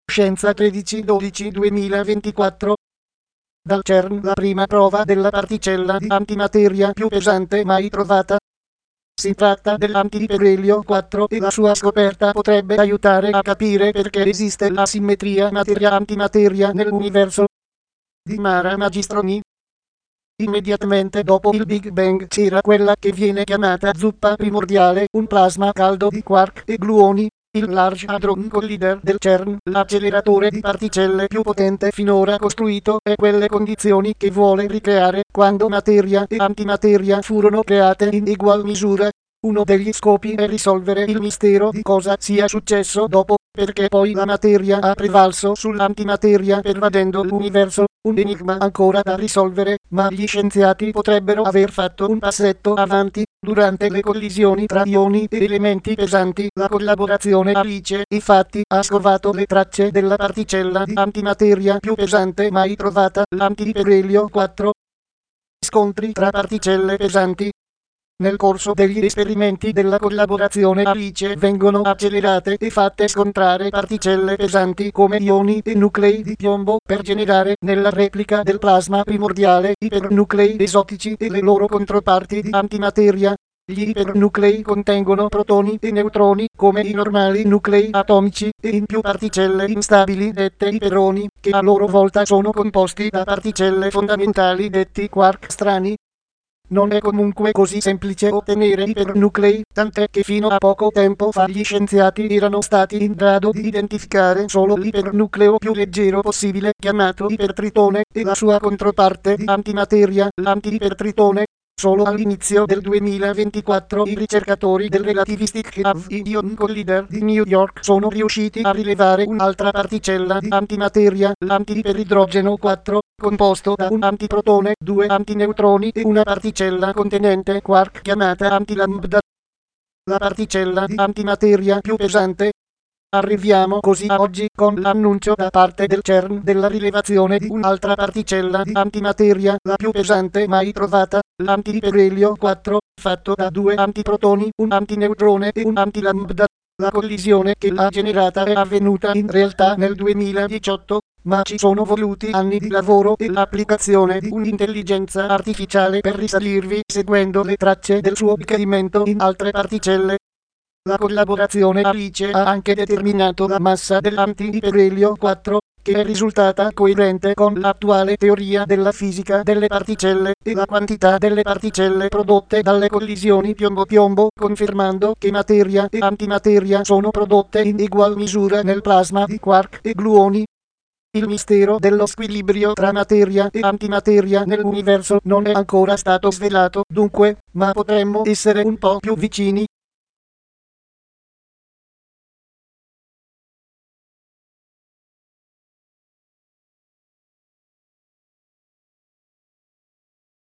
Scienza 13-12-2024. Dal CERN la prima prova della particella di antimateria più pesante mai trovata. Si tratta dell'antiiperelio 4 e la sua scoperta potrebbe aiutare a capire perché esiste l'asimmetria materia-antimateria nell'universo. Di Mara Magistroni. Immediatamente dopo il Big Bang c'era quella che viene chiamata zuppa primordiale, un plasma caldo di quark e gluoni. Il Large Hadron Collider del CERN, l'acceleratore di particelle più potente finora costruito, e quelle condizioni che vuole ricreare quando materia e antimateria furono create in egual misura. Uno degli scopi è risolvere il mistero di cosa sia successo dopo, perché poi la materia ha prevalso sull'antimateria pervadendo l'universo, un enigma ancora da risolvere, ma gli scienziati potrebbero aver fatto un passetto avanti. Durante le collisioni tra ioni e elementi pesanti, la collaborazione Alice, infatti, ha scovato le tracce della particella di antimateria più pesante mai trovata, l'antiiperelio 4. Scontri tra particelle pesanti. Nel corso degli esperimenti della collaborazione Alice vengono accelerate e fatte scontrare particelle pesanti come ioni e nuclei di piombo per generare nella replica del plasma primordiale ipernuclei esotici e le loro controparti di antimateria. Gli ipernuclei contengono protoni e neutroni come i normali nuclei atomici e in più particelle instabili dette iperoni, che a loro volta sono composti da particelle fondamentali detti quark strani. Non è comunque così semplice ottenere ipernuclei, tant'è che fino a poco tempo fa gli scienziati erano stati in grado di identificare solo l'ipernucleo più leggero possibile, chiamato ipertritone, e la sua controparte di antimateria, l'antiipertritone. Solo all'inizio del 2024 i ricercatori del Relativistic Hadron Collider di New York sono riusciti a rilevare un'altra particella di antimateria, l'antiiperidrogeno 4, composto da un antiprotone, due antineutroni e una particella contenente quark chiamata antilambda. La particella di antimateria più pesante. Arriviamo così a oggi con l'annuncio da parte del CERN della rilevazione di un'altra particella di antimateria, la più pesante mai trovata, l'antiiperelio 4, fatto da due antiprotoni, un antineutrone e un antilambda. La collisione che l'ha generata è avvenuta in realtà nel 2018, ma ci sono voluti anni di lavoro e l'applicazione di un'intelligenza artificiale per risalirvi seguendo le tracce del suo decadimento in altre particelle. La collaborazione Alice ha anche determinato la massa dell'antiiperelio 4, che è risultata coerente con l'attuale teoria della fisica delle particelle, e la quantità delle particelle prodotte dalle collisioni piombo-piombo, confermando che materia e antimateria sono prodotte in egual misura nel plasma di quark e gluoni. Il mistero dello squilibrio tra materia e antimateria nell'universo non è ancora stato svelato, dunque, ma potremmo essere un po' più vicini